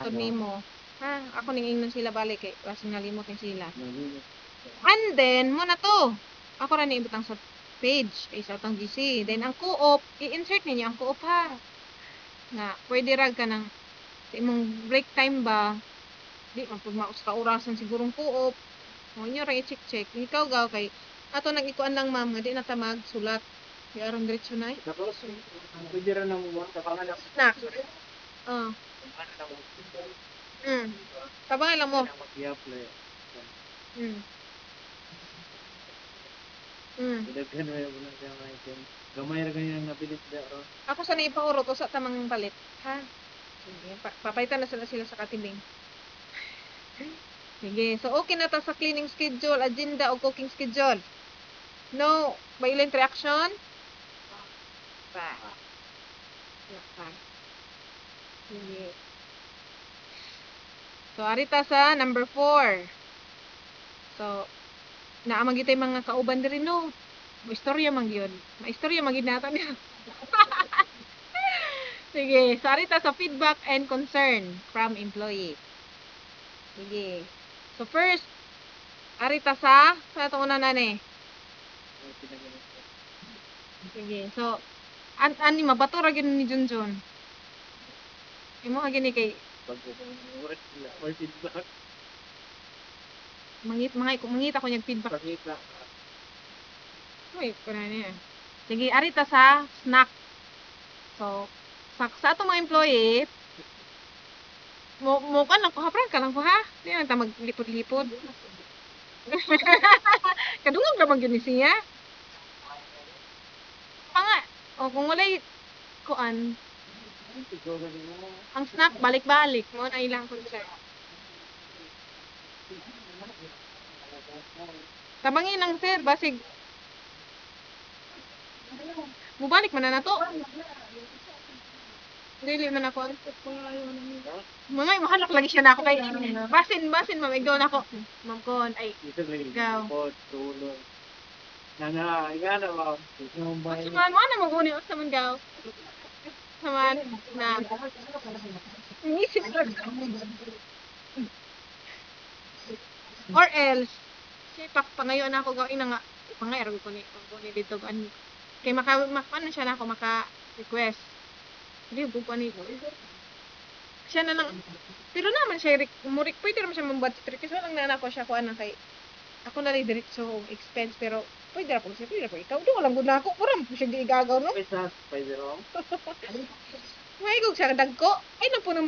Tod Ano? nimo. Ha, ako ning ingnon sila balik kay basig nalimot ni sila. And then mo na to. Ako ra ni ibutang sa page kay sa atong GC. Then ang co-op, i-insert ninyo ang co-op ha. Nga pwede ra ka ng sa imong break time ba, di man pud maus ka orasan sigurong co-op. Mo inyo ra i-check-check. Ikaw gaw kay ato nang ikuan lang ma'am nga di na ta magsulat. Di aron diretso na. Tapos, pwede rin naman mo, kapangalan Snack. Oh. mo. Mm. Sabay lang mo. Kaya mag-i-apply. Mm. Mm. Daghan mo yung unang kaya mga item. Gamay ra ganyan nabilis da ron. Ako sa ipaurot usa ta mang palit. Ha? Sige, papaitan na sila sa katibing. Sige, so okay na ta sa cleaning schedule, agenda o cooking schedule. No violent reaction? Pa. Pa. Sige. So, arita sa number 4. So, naamang gitay mga kauban diri no. Maistorya man gyud. Maistorya man gyud nato niya. Sige, so arita sa feedback and concern from employee. Sige. So first, arita sa itong una na ni. Ang pinagamit ko. Sige. So, ani mabato ra gyud ni Junjun. Imo ha gini kay Pag-urat sila. Or feedback. mangita ko niyang feedback. Pangita. Uy, kuna niya. Sige, arita sa snack. So, sa atong mga employee, mo ka lang ko ha, prank ka lang ko ha. Di na ta maglipod-lipod. Kadungog naman gyud ni siya. Pa nga, o kung walay kuan, Ikaw galing mo. ang snack balik-balik mo na ilang concern. Tabangin lang sir, basig mubalik man na nato. Dili man ako. Mga mahanap lagi siya na ako kay basin mamigdaw na ako. Ma'am kon ay Isip lagi. ikaw. Ipod, tulong. Nga na ba? Yung Ang bahay. saman mo na maguni sa man gaw. Saman na. Inisip lang. Or else, siya pangayon ako gawin na nga. Pangayon ko ni dito ani. Kay maka siya na ako maka-request. Hindi ko ni siya na lang. Pero naman siya pwede naman siya budget request. Walang na ako siya kuan na kay ako na rin diretso og expense pero pwede ra po siya pwede ra po ikaw. Di walang gud na ako. Pura mo siya giigagaw no. May sa spider-man. May kog siya dagko. Ay nang puno